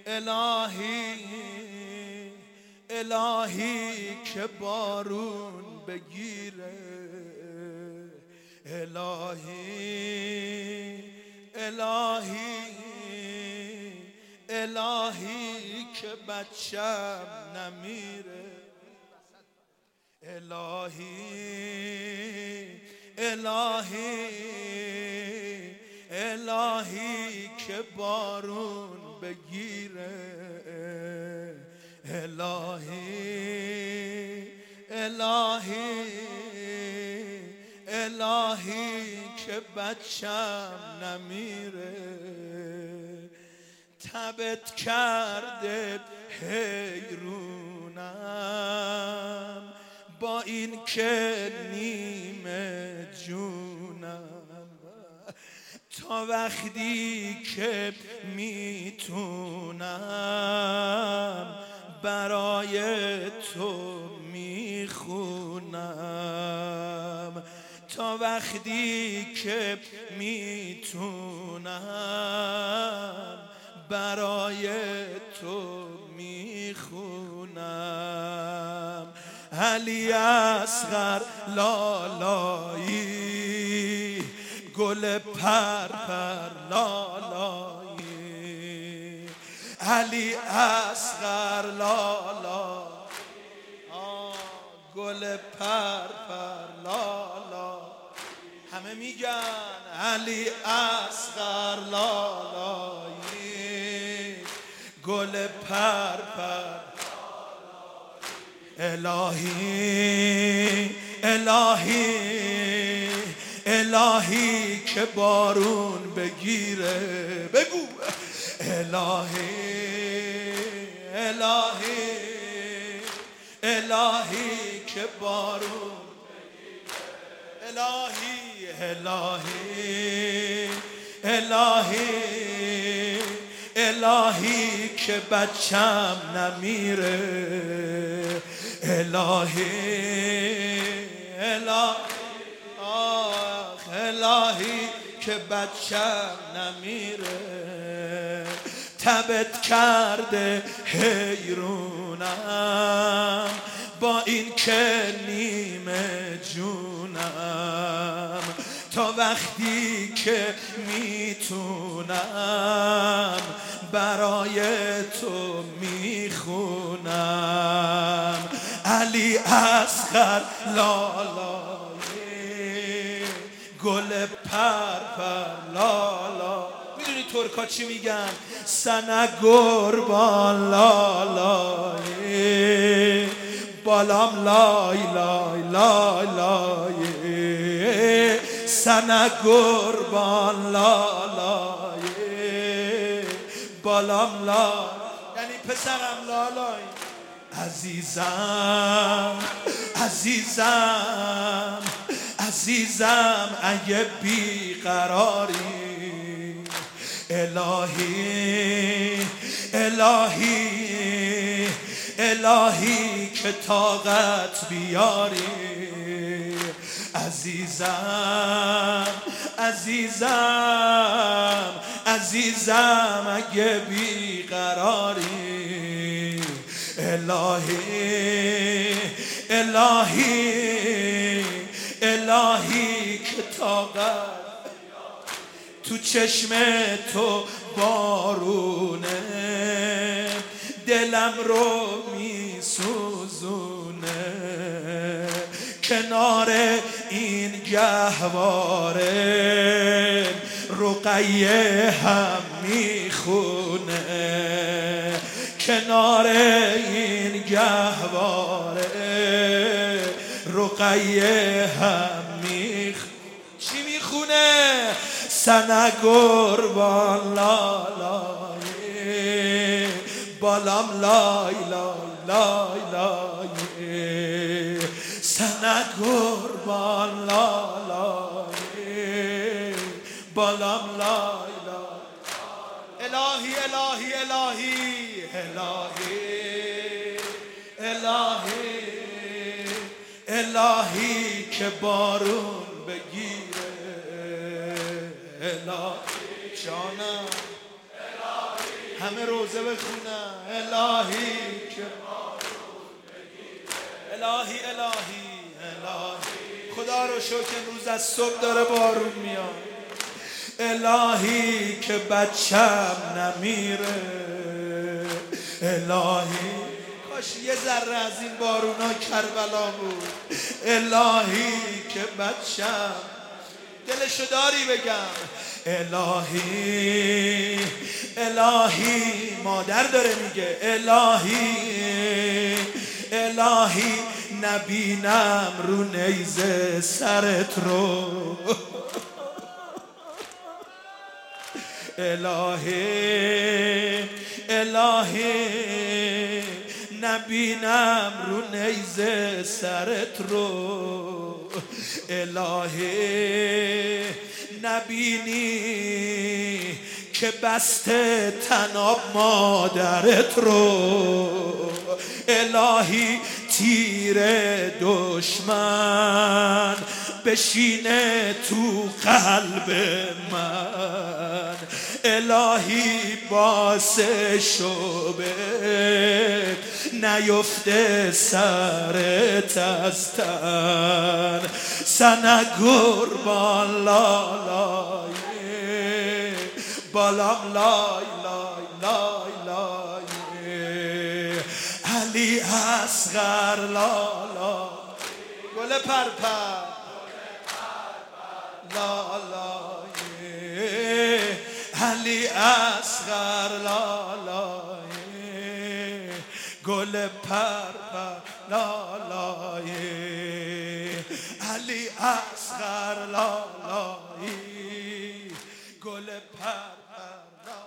الهی الهی که بارون بگیره، الهی الهی الهی که بچم نمیره، الهی الهی الهی که بارون بگیره، الهی الهی الهی که بچم نمیره، تبت کرده حیرونم با این که نیمه جونم، تا وقتی که میتونم برای تو میخونم، تا وقتی که میتونم برای تو میخونم. علی اصغر لالایی، گل پرپر لالایی، علی اصغر لالایی، گل پرپر لالایی. همه میگن علی اصغر لالایی، گل پرپر. الهی الهی الهی که بارون بگیره، بگو الهی الهی الهی که بارون بگیره، الهی الهی الهی الهی که بچم نمیره، الهی الهی الهی که بچم نمیره، تبت کرده حیرونم با این که نیمه جونم، تا وقتی که میتونم برای تو میخونم. علی اصغر لالایی، گل پرپر لالا. میدونی ترکا چی میگن؟ سنه گربان لالایی، بالام لای لای لای لای، سنه گربان لالایی، بالام لای، یعنی پسرم لالای. عزیزم عزیزم عزیزم اگه بیقراری، الهی الهی الهی که طاقت بیاری، عزیزم عزیزم عزیزم اگه بیقراری، الهی الهی الهی که طاقت تو چشم تو بارونه، دلم رو میسوزونه، کنار این گهواره رقیه هم میخونه، کنار این گهواره رقیه هم میخونه. چی میخونه؟ سنه گربان لالایی، بالام لای لای لای لای، سنه گربان لالایی، بالام لای لای. الهی الهی الهی الهی الهی الهی که بارون بگیره، الهی جانم همه روزه بخونن الهی که الهی الهی الهی خدا رو شکر امروز از صبح داره بارون میاد الهی که بچم نمیره الهی کاش یه ذره از این بارونا کربلا بود الهی که بچم دلشو داری بگم الهی الهی مادر داره میگه الهی الهی نبینم رو نیزه سرت رو الهی الهی نبینم رو نیزه سرت رو الهی نبینی که بسته تناب مادرت رو الهی تیر دشمن بشینه تو قلب من الهی باعث شوبه نیفته سرت از تن سنه قربان لالای بالام لای لای لای لای علی اصغر لالا گل پرپر لالای علی اصغر لالای گل پرپر لالای علی اصغر لالای گل پرپر